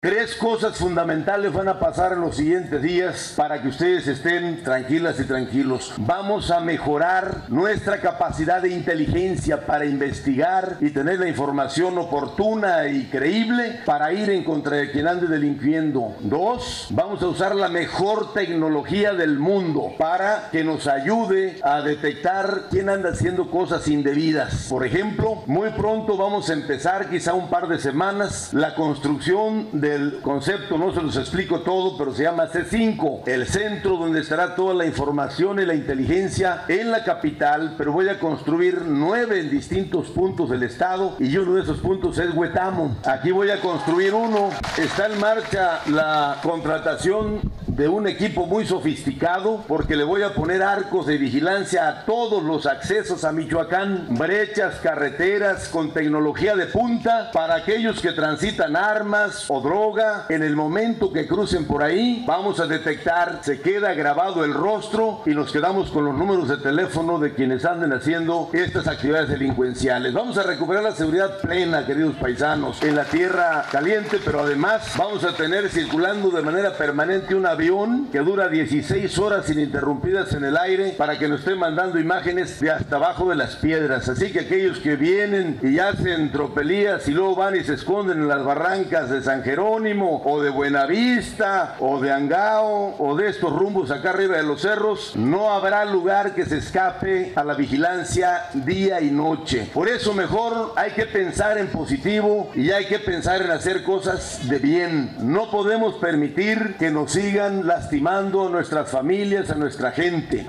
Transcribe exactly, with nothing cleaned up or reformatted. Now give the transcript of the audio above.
Tres cosas fundamentales van a pasar en los siguientes días para que ustedes estén tranquilas y tranquilos. Vamos a mejorar nuestra capacidad de inteligencia para investigar y tener la información oportuna y creíble para ir en contra de quien ande delinquiendo. Dos, vamos a usar la mejor tecnología del mundo para que nos ayude a detectar quién anda haciendo cosas indebidas. Por ejemplo, muy pronto vamos a empezar, quizá un par de semanas, la construcción de el concepto, no se los explico todo, pero se llama C cinco, el centro donde estará toda la información y la inteligencia en la capital, pero voy a construir nueve en distintos puntos del estado y uno de esos puntos es Huetamo. Aquí voy a construir uno. Está en marcha la contratación de un equipo muy sofisticado porque le voy a poner arcos de vigilancia a todos los accesos a Michoacán, brechas, carreteras con tecnología de punta para aquellos que transitan armas o droga. En el momento que crucen por ahí, vamos a detectar, se queda grabado el rostro y nos quedamos con los números de teléfono de quienes anden haciendo estas actividades delincuenciales. Vamos a recuperar la seguridad plena, queridos paisanos, en la tierra caliente, pero además vamos a tener circulando de manera permanente un avión que dura dieciséis horas ininterrumpidas en el aire para que nos estén mandando imágenes de hasta abajo de las piedras. Así que aquellos que vienen y hacen tropelías y luego van y se esconden en las barrancas de San Jerónimo o de Buenavista o de Angao o de estos rumbos acá arriba de los cerros, no habrá lugar que se escape a la vigilancia día y noche. Por eso mejor hay que pensar en positivo y hay que pensar en hacer cosas de bien. No podemos permitir que nos sigan lastimando a nuestras familias, a nuestra gente.